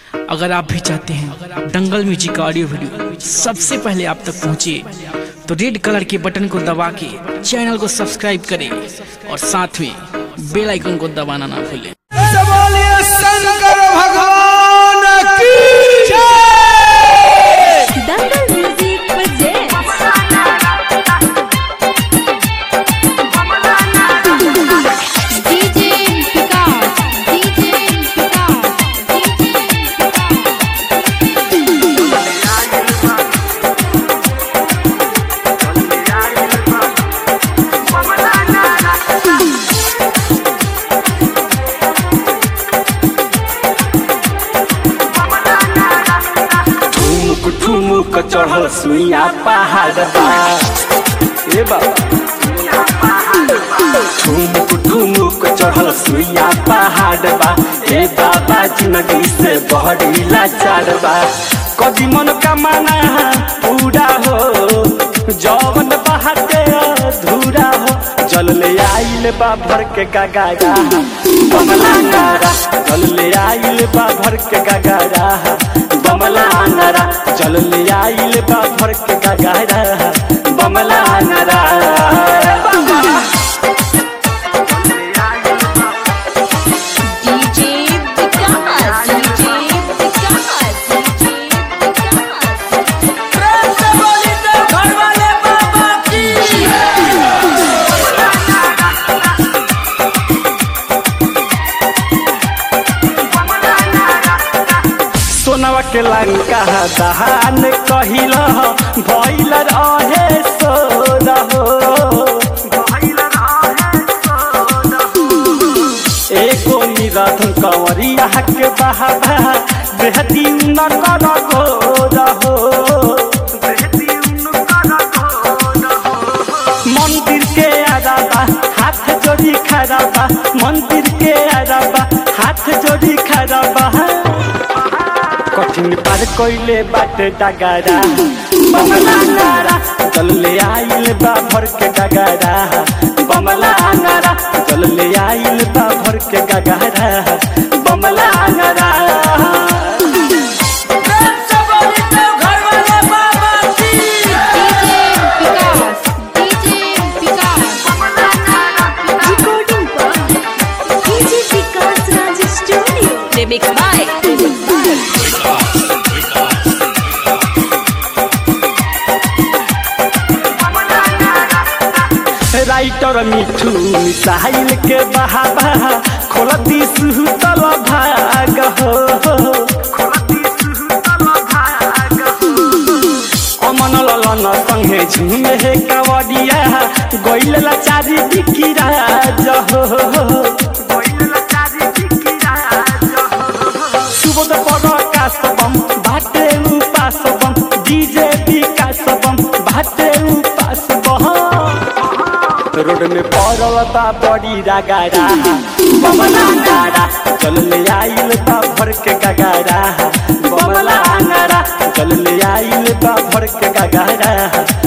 अगर आप भी चाहते हैं दंगल म्यूजिक का ऑडियो वीडियो सबसे पहले आप तक पहुंचे तो रेड कलर के बटन को दबा के चैनल को सब्सक्राइब करें और साथ में बेल आइकन को दबाना ना भूलें। शंकर भगवान की दंगल म्यूजिक डीजे विकास ठुमुक चढ़ल सुइया पहाड़ बा ए बाबा ठुमुक चढ़ल सुइया पहाड़ बा ए बाबा जिंदगी से बहरी लाचार बा कदी मन का माना पूरा हो जवन बहाते अधूरा हो जल ले आइल बा भर के गगारा बमला नारा जल ले आइल बा भर के गगारा बमला नारा जल ले आइल बा भर के गगारा बमला नारा डीजे विकास घर वाले बाबा की सोनवा के लंका दहान कहिल भइल रहे सोर हो एको निरधन कंवरिया के बहावा बेहती न कर गोर हो मंदिर के आराबा हाथ जोड़ी खराबा मंदिर के आराबा हाथ जोड़ी खराबा कठिन पार कोइले बाटे डगारा बमला नारा चल ले आइल बा भर के गगारा बमला नारा चल ले आइल बा भर के गगारा बमला नारा घर वाले बाबा की रिकॉर्डिंग पर DJ Vikas Raj studio remix by writer Mithu missile के बहावा खोलती सुतल भाग हो अमन ललन संगे झुमे हे कावड़िया गइल लाचारी बिकिरा जहो सुबोध प्रकाश बम बाटे उपास बम डीजे विकास बम बाटे उपास बम रोड में पड़ल बा बड़ी रगारा बमला नारा चल ले आइल बा भर के गगारा बमला नारा चल ले आइल बा भर के गगारा